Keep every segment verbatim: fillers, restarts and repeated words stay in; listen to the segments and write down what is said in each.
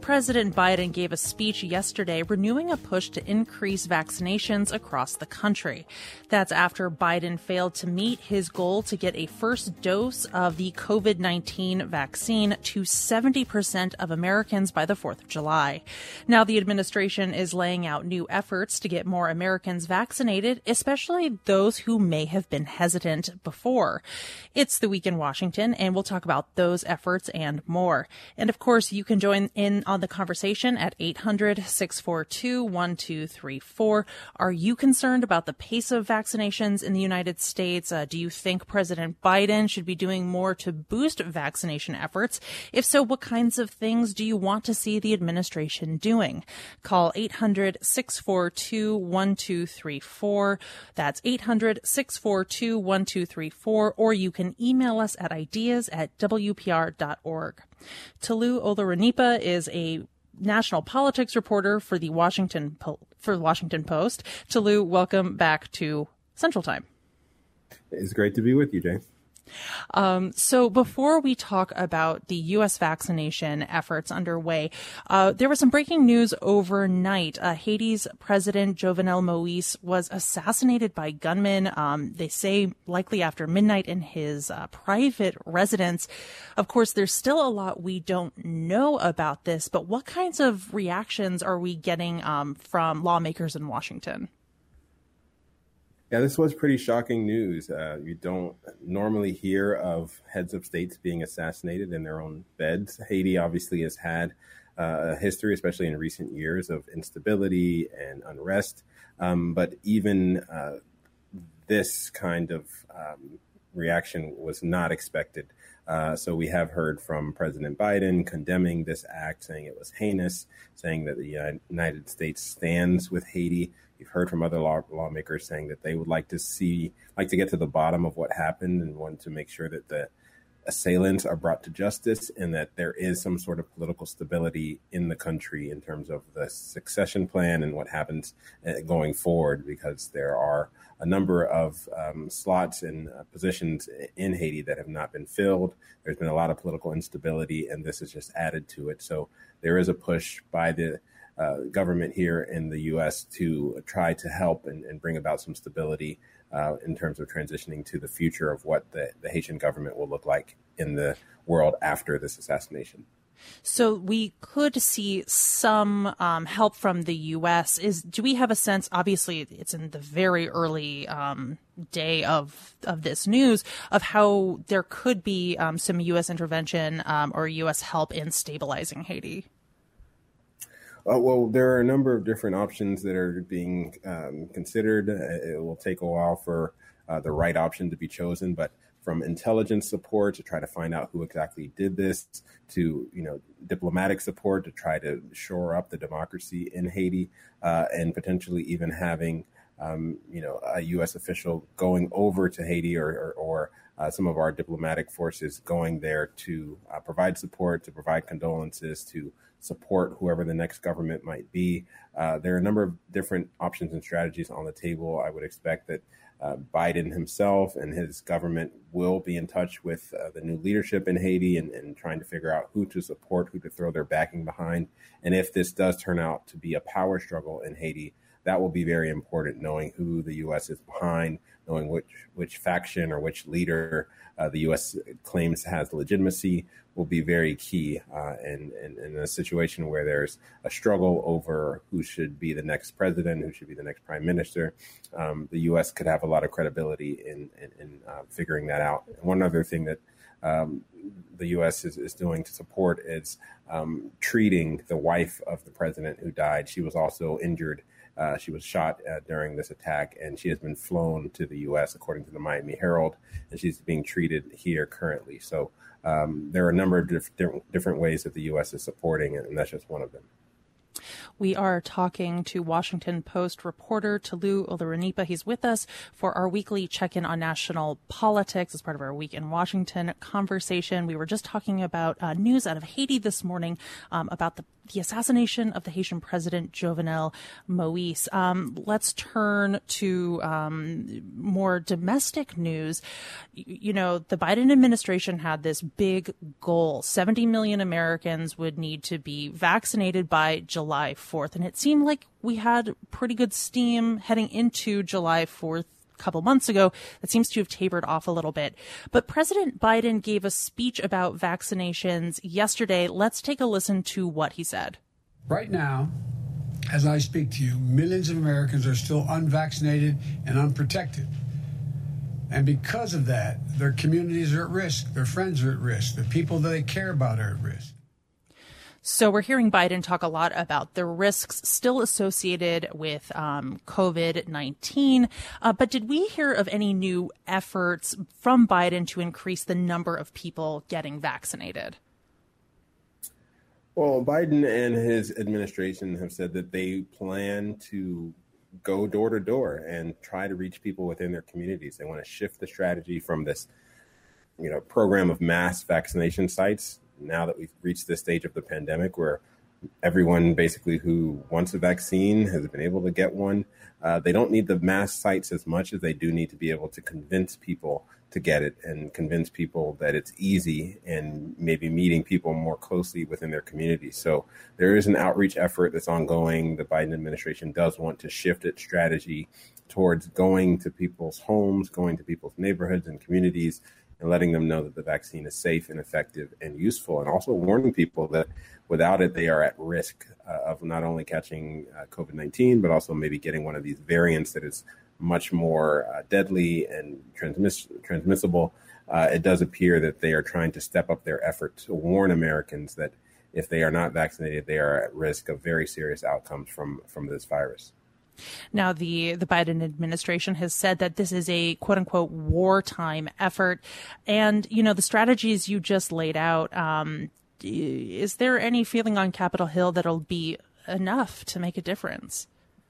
President Biden gave a speech yesterday renewing a push to increase vaccinations across the country. That's after Biden failed to meet his goal to get a first dose of the COVID nineteen vaccine to seventy percent of Americans by the fourth of July. Now the administration is laying out new efforts to get more Americans vaccinated, especially those who may have been hesitant before. It's the Week in Washington, and we'll talk about those efforts and more. And of course, you can join in on the conversation at eight hundred, six four two, one two three four. Are you concerned about the pace of vaccinations in the United States? Uh, do you think President Biden should be doing more to boost vaccination efforts? If so, what kinds of things do you want to see the administration doing? Call eight hundred, six four two, one two three four. That's eight hundred, six four two, one two three four, or you can email us at ideas at w p r dot org. Tolu Olorunipa is a national politics reporter for the Washington po- for the Washington Post. Tolu, welcome back to Central Time. It's great to be with you, Jane. Um, so before we talk about the U S vaccination efforts underway, uh, there was some breaking news overnight. Uh, Haiti's President Jovenel Moïse was assassinated by gunmen, um, they say likely after midnight in his uh, private residence. Of course, there's still a lot we don't know about this, but what kinds of reactions are we getting um, from lawmakers in Washington? Yeah, this was pretty shocking news. Uh, you don't normally hear of heads of states being assassinated in their own beds. Haiti obviously has had uh, a history, especially in recent years, of instability and unrest. Um, but even uh, this kind of um, reaction was not expected. Uh, so we have heard from President Biden condemning this act, saying it was heinous, saying that the United States stands with Haiti. You've heard from other law, lawmakers saying that they would like to see, like to get to the bottom of what happened and want to make sure that the assailants are brought to justice and that there is some sort of political stability in the country in terms of the succession plan and what happens going forward, because there are a number of um, slots and uh, positions in Haiti that have not been filled. There's been a lot of political instability, and this has just added to it. So there is a push by the Uh, government here in the U S to try to help and, and bring about some stability uh, in terms of transitioning to the future of what the, the Haitian government will look like in the world after this assassination. So we could see some um, help from the U S. Is do we have a sense? Obviously, it's in the very early um, day of of this news of how there could be um, some U S intervention um, or U S help in stabilizing Haiti. Uh, well, there are a number of different options that are being um, considered. It will take a while for uh, the right option to be chosen, but from intelligence support to try to find out who exactly did this, to you know diplomatic support to try to shore up the democracy in Haiti, uh, and potentially even having um, you know a U S official going over to Haiti or or, or uh, some of our diplomatic forces going there to uh, provide support, to provide condolences, to support whoever the next government might be. Uh, there are a number of different options and strategies on the table. I would expect that uh, Biden himself and his government will be in touch with uh, the new leadership in Haiti and, and trying to figure out who to support, who to throw their backing behind. And if this does turn out to be a power struggle in Haiti, that will be very important, knowing who the U S is behind, knowing which which faction or which leader uh, the U S claims has legitimacy will be very key. Uh, and, and, and in a situation where there's a struggle over who should be the next president, who should be the next prime minister, um, the U S could have a lot of credibility in, in, in uh, figuring that out. And one other thing that um, the U S is, is doing to support is um, treating the wife of the president who died. She was also injured. Uh, she was shot uh, during this attack, and she has been flown to the U S, according to the Miami Herald, and she's being treated here currently. So um, there are a number of diff- different ways that the U S is supporting it, and that's just one of them. We are talking to Washington Post reporter Tolu Olorunnipa. He's with us for our weekly check-in on national politics as part of our Week in Washington conversation. We were just talking about uh, news out of Haiti this morning um, about the, the assassination of the Haitian president, Jovenel Moise. Um, let's turn to um, more domestic news. You, you know, the Biden administration had this big goal. seventy million Americans would need to be vaccinated by July fourth. And it seemed like we had pretty good steam heading into July fourth a couple months ago. That seems to have tapered off a little bit. But President Biden gave a speech about vaccinations yesterday. Let's take a listen to what he said. Right now, as I speak to you, millions of Americans are still unvaccinated and unprotected. And because of that, their communities are at risk. Their friends are at risk. The people that they care about are at risk. So we're hearing Biden talk a lot about the risks still associated with um, COVID nineteen. Uh, but did we hear of any new efforts from Biden to increase the number of people getting vaccinated? Well, Biden and his administration have said that they plan to go door to door and try to reach people within their communities. They want to shift the strategy from this, you know, program of mass vaccination sites. Now that we've reached this stage of the pandemic where everyone basically who wants a vaccine has been able to get one, uh, they don't need the mass sites as much as they do need to be able to convince people to get it and convince people that it's easy and maybe meeting people more closely within their community. So there is an outreach effort that's ongoing. The Biden administration does want to shift its strategy towards going to people's homes, going to people's neighborhoods and communities, and letting them know that the vaccine is safe and effective and useful, and also warning people that without it, they are at risk uh, of not only catching uh, COVID nineteen, but also maybe getting one of these variants that is much more uh, deadly and transmiss- transmissible. Uh, it does appear that they are trying to step up their effort to warn Americans that if they are not vaccinated, they are at risk of very serious outcomes from, from this virus. Now, the, the Biden administration has said that this is a quote unquote wartime effort. And, you know, the strategies you just laid out, um, is there any feeling on Capitol Hill that it'll be enough to make a difference?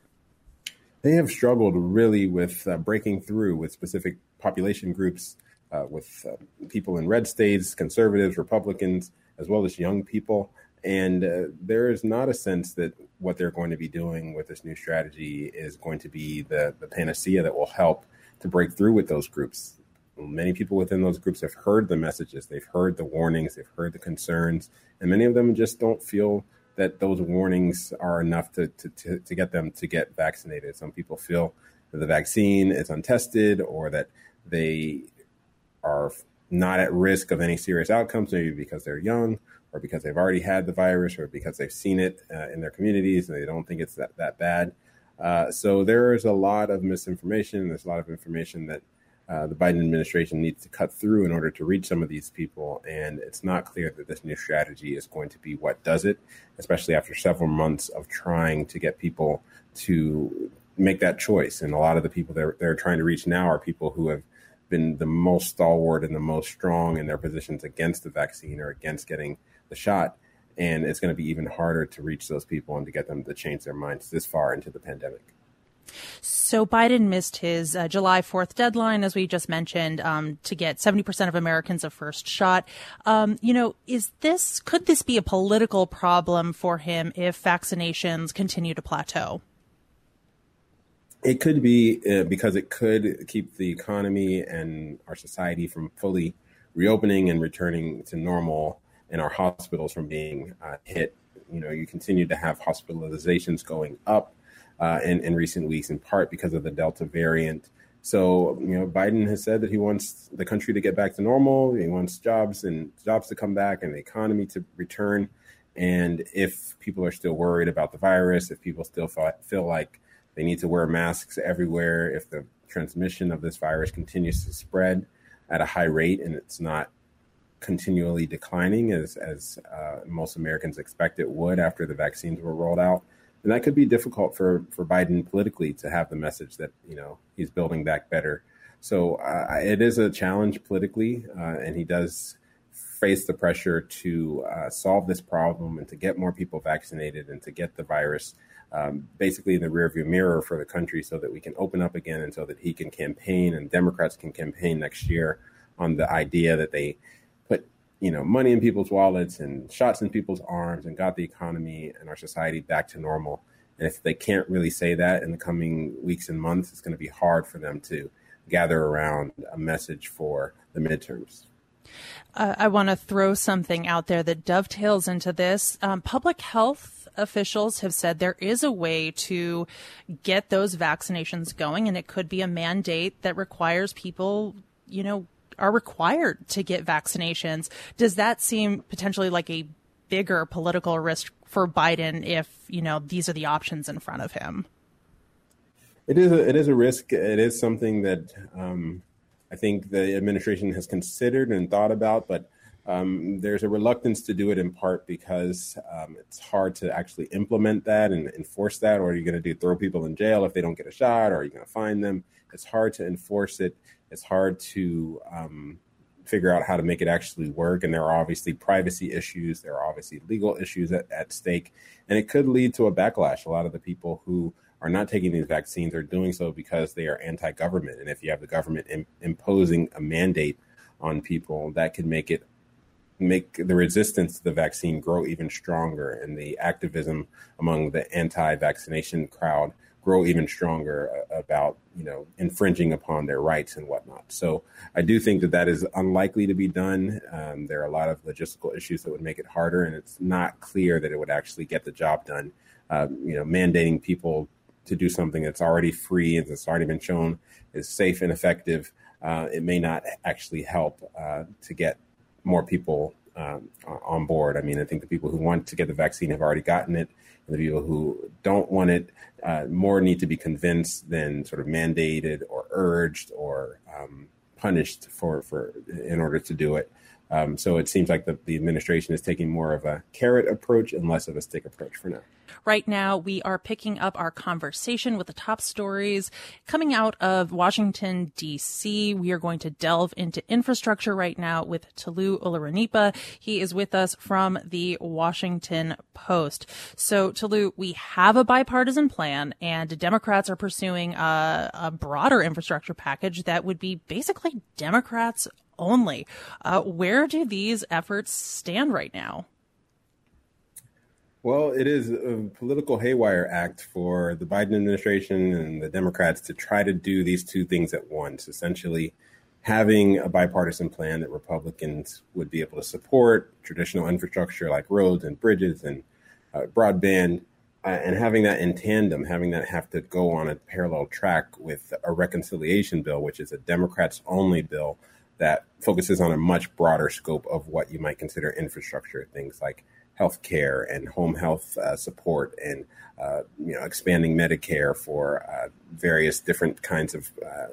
They have struggled really with uh, breaking through with specific population groups, uh, with uh, people in red states, conservatives, Republicans, as well as young people. And uh, there is not a sense that what they're going to be doing with this new strategy is going to be the, the panacea that will help to break through with those groups. Many people within those groups have heard the messages, they've heard the warnings, they've heard the concerns, and many of them just don't feel that those warnings are enough to, to, to, to get them to get vaccinated. Some people feel that the vaccine is untested or that they are not at risk of any serious outcomes, maybe because they're young or because they've already had the virus or because they've seen it uh, in their communities and they don't think it's that, that bad. Uh, so there is a lot of misinformation. There's a lot of information that uh, the Biden administration needs to cut through in order to reach some of these people. And it's not clear that this new strategy is going to be what does it, especially after several months of trying to get people to make that choice. And a lot of the people that they're trying to reach now are people who have been the most stalwart and the most strong in their positions against the vaccine or against getting the shot. And it's going to be even harder to reach those people and to get them to change their minds this far into the pandemic. So Biden missed his uh, July fourth deadline, as we just mentioned, um, to get seventy percent of Americans a first shot. Um, you know, is this, could this be a political problem for him if vaccinations continue to plateau? It could be uh, because it could keep the economy and our society from fully reopening and returning to normal, and our hospitals from being uh, hit. You know, you continue to have hospitalizations going up uh, in, in recent weeks, in part because of the Delta variant. So, you know, Biden has said that he wants the country to get back to normal. He wants jobs and jobs to come back and the economy to return. And if people are still worried about the virus, if people still feel, feel like they need to wear masks everywhere, if the transmission of this virus continues to spread at a high rate and it's not continually declining as, as uh, most Americans expect it would after the vaccines were rolled out, then that could be difficult for, for Biden politically to have the message that, you know, he's building back better. So uh, it is a challenge politically, uh, and he does face the pressure to uh, solve this problem and to get more people vaccinated and to get the virus um, basically in the rearview mirror for the country so that we can open up again and so that he can campaign and Democrats can campaign next year on the idea that they put, you know, money in people's wallets and shots in people's arms and got the economy and our society back to normal. And if they can't really say that in the coming weeks and months, it's going to be hard for them to gather around a message for the midterms. Uh, I want to throw something out there that dovetails into this. Um, public health officials have said there is a way to get those vaccinations going, and it could be a mandate that requires people, you know, are required to get vaccinations. Does that seem potentially like a bigger political risk for Biden if, you know, these are the options in front of him? It is a, it is a risk. It is something that um, I think the administration has considered and thought about, but um, there's a reluctance to do it in part because um, it's hard to actually implement that and enforce that. Or are you going to do throw people in jail if they don't get a shot? Or are you going to fine them? It's hard to enforce it. It's hard to um, figure out how to make it actually work. And there are obviously privacy issues. There are obviously legal issues at, at stake. And it could lead to a backlash. A lot of the people who are not taking these vaccines are doing so because they are anti-government. And if you have the government im- imposing a mandate on people, that could make it make the resistance to the vaccine grow even stronger and the activism among the anti-vaccination crowd grow even stronger about, you know, infringing upon their rights and whatnot. So I do think that that is unlikely to be done. Um, there are a lot of logistical issues that would make it harder, and it's not clear that it would actually get the job done. Um, you know, mandating people to do something that's already free and that's already been shown is safe and effective, uh, it may not actually help uh, to get more people um, on board. I mean, I think the people who want to get the vaccine have already gotten it. And the people who don't want it uh, more need to be convinced than sort of mandated or urged or um, punished for, for in order to do it. Um, so it seems like the, the administration is taking more of a carrot approach and less of a stick approach for now. Right now, we are picking up our conversation with the top stories coming out of Washington, D C. We are going to delve into infrastructure right now with Tolu Olorunnipa. He is with us from the Washington Post. So, Tolu, we have a bipartisan plan, and Democrats are pursuing a, a broader infrastructure package that would be basically Democrats only. Uh, where do these efforts stand right now? Well, it is a political haywire act for the Biden administration and the Democrats to try to do these two things at once, essentially having a bipartisan plan that Republicans would be able to support, traditional infrastructure like roads and bridges and uh, broadband, uh, and having that in tandem, having that have to go on a parallel track with a reconciliation bill, which is a Democrats only bill that focuses on a much broader scope of what you might consider infrastructure, things like health care and home health uh, support and, uh, you know, expanding Medicare for uh, various different kinds of uh,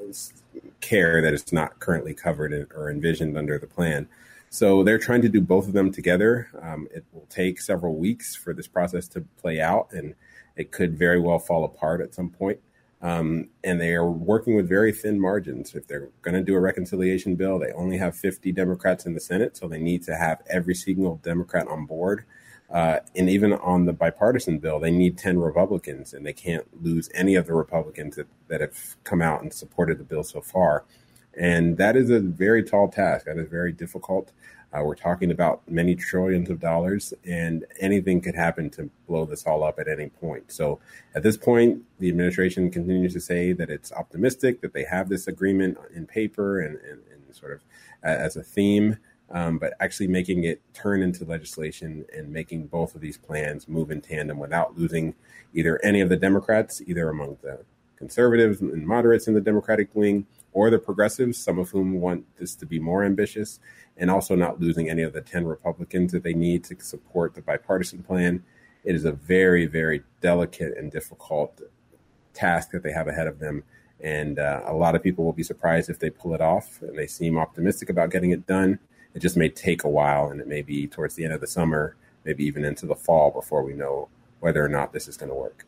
care that is not currently covered or envisioned under the plan. So they're trying to do both of them together. Um, it will take several weeks for this process to play out, and it could very well fall apart at some point. Um, and they are working with very thin margins. If they're going to do a reconciliation bill, they only have fifty Democrats in the Senate, so they need to have every single Democrat on board. Uh, and even on the bipartisan bill, they need ten Republicans, and they can't lose any of the Republicans that, that have come out and supported the bill so far. And that is a very tall task. That is very difficult. Uh, we're talking about many trillions of dollars, and anything could happen to blow this all up at any point. So at this point, the administration continues to say that it's optimistic, that they have this agreement in paper and, and, and sort of as a theme, um, but actually making it turn into legislation and making both of these plans move in tandem without losing either any of the Democrats, either among the conservatives and moderates in the Democratic wing, or the progressives, some of whom want this to be more ambitious, and also not losing any of the ten Republicans that they need to support the bipartisan plan. It is a very, very delicate and difficult task that they have ahead of them. And uh, a lot of people will be surprised if they pull it off, and they seem optimistic about getting it done. It just may take a while, and it may be towards the end of the summer, maybe even into the fall before we know whether or not this is going to work.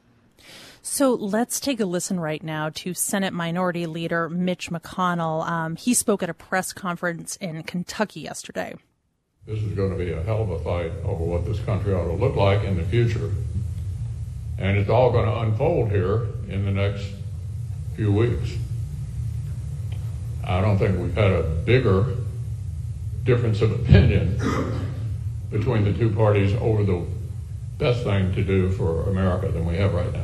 So let's take a listen right now to Senate Minority Leader Mitch McConnell. Um, he spoke at a press conference in Kentucky yesterday. This is going to be a hell of a fight over what this country ought to look like in the future. And it's all going to unfold here in the next few weeks. I don't think we've had a bigger difference of opinion between the two parties over the best thing to do for America than we have right now.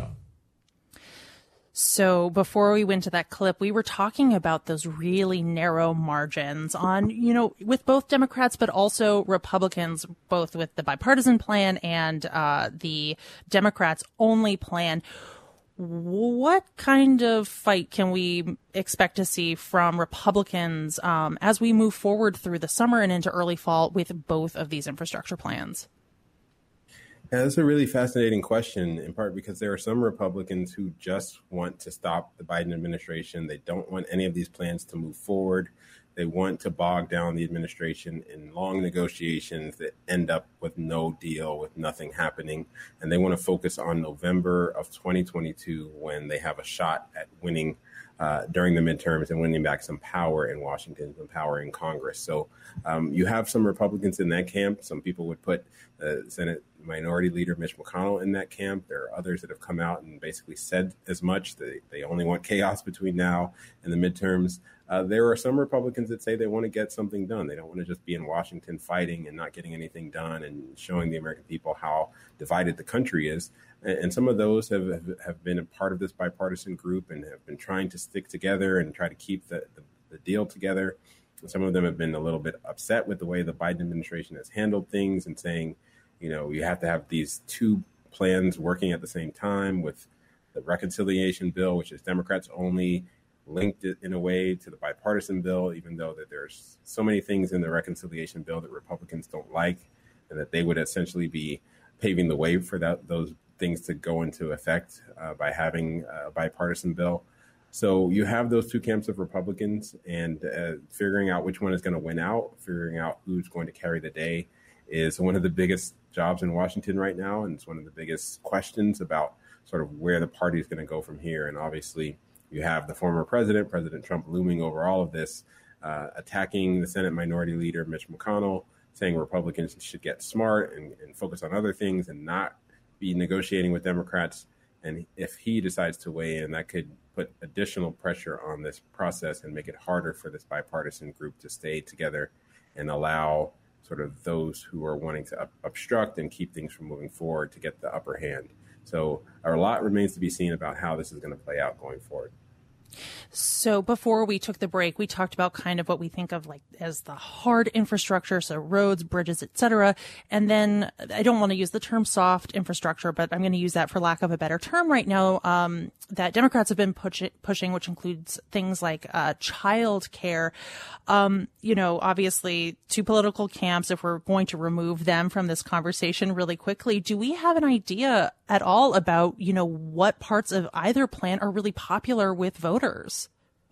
So before we went to that clip, we were talking about those really narrow margins on, you know, with both Democrats, but also Republicans, both with the bipartisan plan and uh, the Democrats only plan. What kind of fight can we expect to see from Republicans um, as we move forward through the summer and into early fall with both of these infrastructure plans? Yeah, that's a really fascinating question, in part because there are some Republicans who just want to stop the Biden administration. They don't want any of these plans to move forward. They want to bog down the administration in long negotiations that end up with no deal, with nothing happening. And they want to focus on November of twenty twenty-two, when they have a shot at winning uh, during the midterms and winning back some power in Washington, some power in Congress. So um, you have some Republicans in that camp. Some people would put uh, Senate Minority Leader Mitch McConnell in that camp. There are others that have come out and basically said as much. They, they only want chaos between now and the midterms. Uh, there are some Republicans that say they want to get something done. They don't want to just be in Washington fighting and not getting anything done and showing the American people how divided the country is. And, and some of those have, have, have been a part of this bipartisan group and have been trying to stick together and try to keep the, the, the deal together. Some of them have been a little bit upset with the way the Biden administration has handled things and saying, you know, you have to have these two plans working at the same time, with the reconciliation bill, which is Democrats only, linked it in a way to the bipartisan bill, even though that there's so many things in the reconciliation bill that Republicans don't like, and that they would essentially be paving the way for that, those things to go into effect uh, by having a bipartisan bill. So you have those two camps of Republicans, and uh, figuring out which one is going to win out, figuring out who's going to carry the day is one of the biggest jobs in Washington right now. And it's one of the biggest questions about sort of where the party is going to go from here. And obviously you have the former president, President Trump, looming over all of this, uh, attacking the Senate Minority Leader Mitch McConnell, saying Republicans should get smart and, and focus on other things and not be negotiating with Democrats. And if he decides to weigh in, that could put additional pressure on this process and make it harder for this bipartisan group to stay together and allow sort of those who are wanting to ob- obstruct and keep things from moving forward to get the upper hand. So a lot remains to be seen about how this is going to play out going forward. So before we took the break, we talked about kind of what we think of like as the hard infrastructure, so roads, bridges, et cetera. And then I don't want to use the term soft infrastructure, but I'm going to use that for lack of a better term right now, um, that Democrats have been push- pushing, which includes things like uh, child care. Um, you know, obviously two political camps, if we're going to remove them from this conversation really quickly, do we have an idea at all about, you know, what parts of either plan are really popular with voters?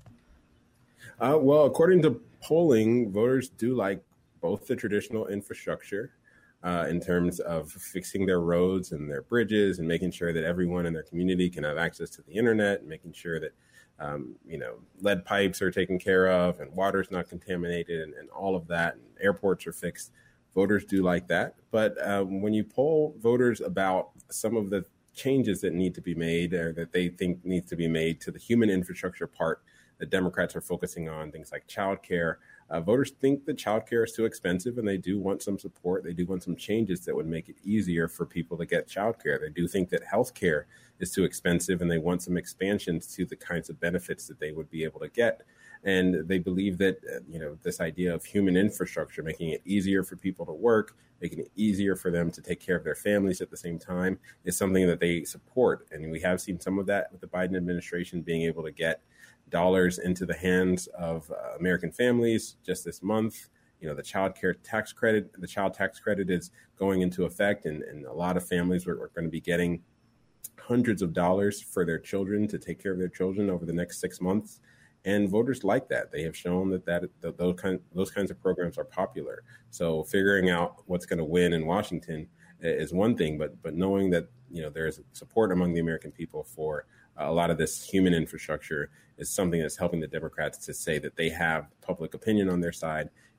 Uh, well, according to polling, voters do like both the traditional infrastructure uh, in terms of fixing their roads and their bridges and making sure that everyone in their community can have access to the internet, and making sure that, um, you know, lead pipes are taken care of and water's not contaminated and, and all of that, and airports are fixed. Voters do like that. But um, when you poll voters about some of the changes that need to be made or that they think needs to be made to the human infrastructure part that Democrats are focusing on, things like childcare, uh, voters think that childcare is too expensive and they do want some support. They do want some changes that would make it easier for people to get childcare. They do think that healthcare is too expensive and they want some expansions to the kinds of benefits that they would be able to get. And they believe that, uh, you know, this idea of human infrastructure, making it easier for people to work, making it easier for them to take care of their families at the same time, is something that they support. And we have seen some of that with the Biden administration being able to get dollars into the hands of uh, American families just this month. You know, the child care tax credit, the child tax credit is going into effect, and, and a lot of families are, are going to be getting hundreds of dollars for their children to take care of their children over the next six months. And voters like that. They have shown that, that, that those, kind, those kinds of programs are popular. So figuring out what's going to win in Washington is one thing, but but knowing that, you know, there's support among the American people for a lot of this human infrastructure is something that's helping the Democrats to say that they have public opinion on their side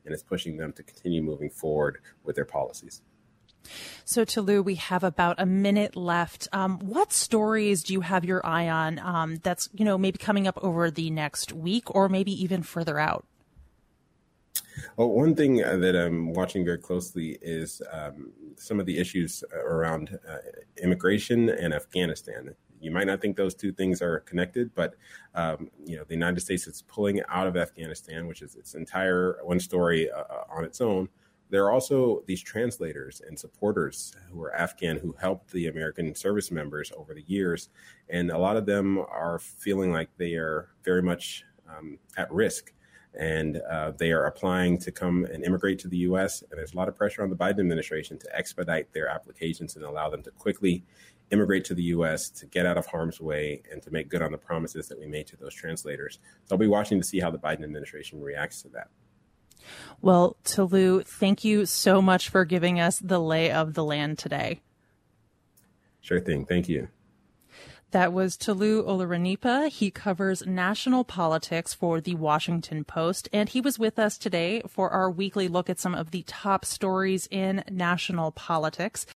and it's pushing them to continue moving forward with their policies. So, Tolu, we have about a minute left. Um, what stories do you have your eye on um, that's, you know, maybe coming up over the next week or maybe even further out? Well, one thing that I'm watching very closely is um, some of the issues around uh, immigration and Afghanistan. You might not think those two things are connected, but um, you know, the United States is pulling out of Afghanistan, which is its entire one story uh, on its own. There are also these translators and supporters who are Afghan who helped the American service members over the years. And a lot of them are feeling like they are very much um, at risk. And uh, they are applying to come and immigrate to the U S. And there's a lot of pressure on the Biden administration to expedite their applications and allow them to quickly immigrate to the U S to get out of harm's way and to make good on the promises that we made to those translators. So I'll be watching to see how the Biden administration reacts to that. Well, Tolu, thank you so much for giving us the lay of the land today. Sure thing. Thank you. That was Tolu Olorunnipa. He covers national politics for The Washington Post, and he was with us today for our weekly look at some of the top stories in national politics.